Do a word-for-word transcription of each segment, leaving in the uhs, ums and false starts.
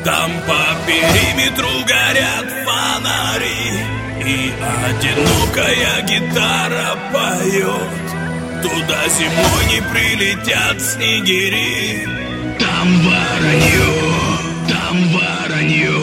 Там по периметру горят фонари, и одинокая гитара поет. Туда зимой не прилетят снегири. Там воронье, там воронье.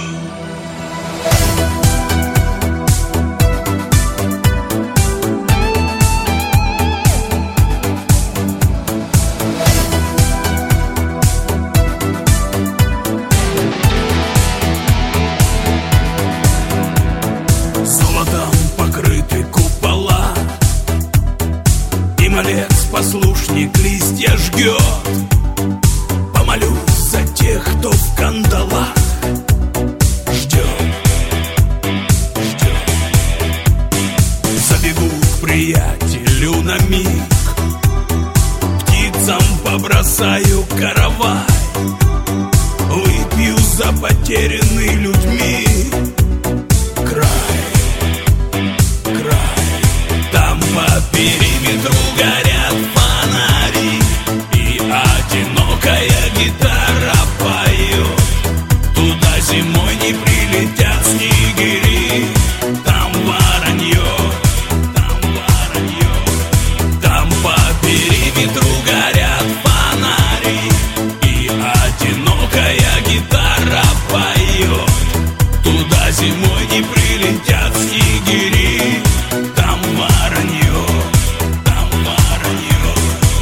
Малец, послушник, листья жгет. Помолюсь за тех, кто в кандалах ждет, ждет. Забегу к приятелю на миг, птицам побросаю каравай, выпью за потерянный людьми край, край. Там по периметру горят фонари, и одинокая гитара поет. Туда зимой не прилетят снегири. Там воронье, там воронье. Там по периметру горят фонари, и одинокая гитара поет. Туда зимой не прилетят снегири. Там воронье, там воронье.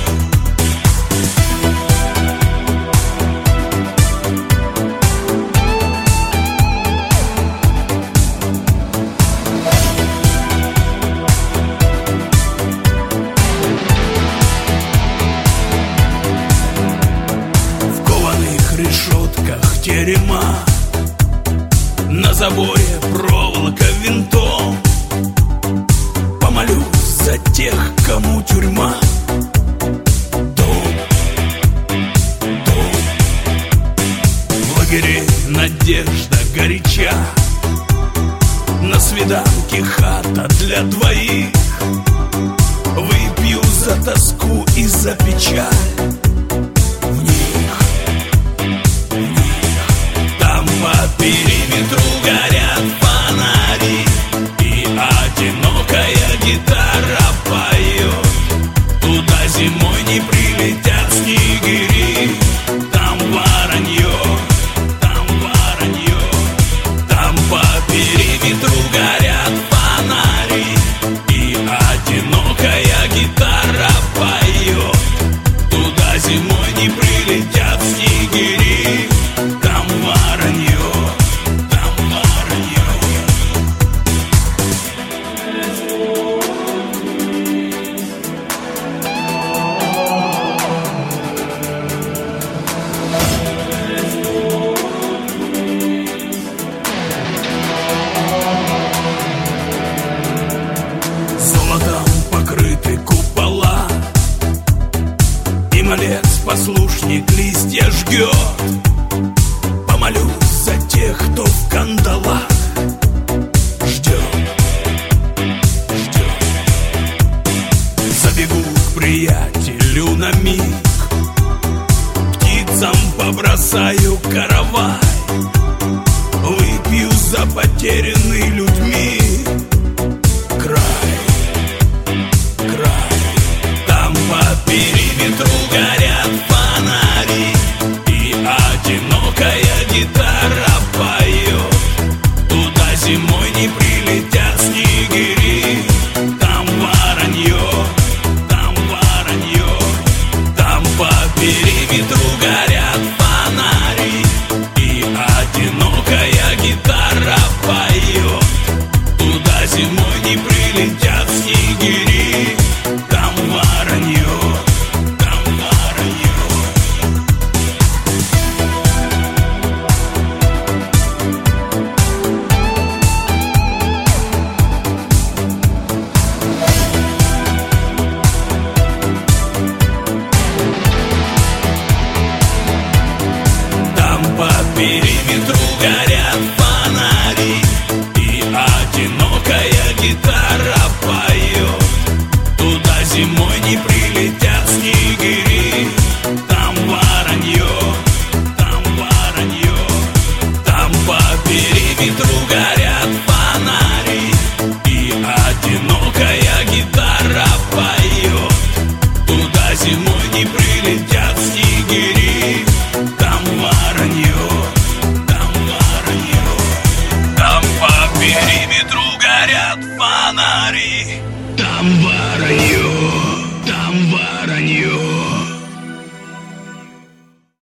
В кованых решетках терема, на заборе проволока винтом. Помолюсь за тех, кому тюрьма дом, дом. В лагере надежда горяча, на свиданке хата для двоих. Выпью за тоску и за печаль в них, в них. Там по периметру горят фонари, и одинокая гитара поет. Туда зимой не прилетят снегири. Там воронье, там воронье. Там по периметру горят фонари, и одинокая гитара поет. Туда зимой не прилетят снегири. Там воронье, там воронье. Золотом покрыты купола, и малец, послушник, листья жгет. Помолюсь за тех, кто в кандалах ждет, ждет. Забегу к приятелю на миг, птицам побросаю каравай, выпью за потерянный людьми край, край. Там по периметру горят фонари, и одинокая гитара поет. Туда зимой не прилетят снегири. Там воронье, там воронье. Там по периметру горят фонари, и одинокая гитара поет. Туда зимой не прилетят снегири. Там воронье, там воронье. Там по периметру горят фонари, и одинокая гитара поет. Туда зимой не прилетят снегири. Там воронье, там воронье. фонари. Там воронье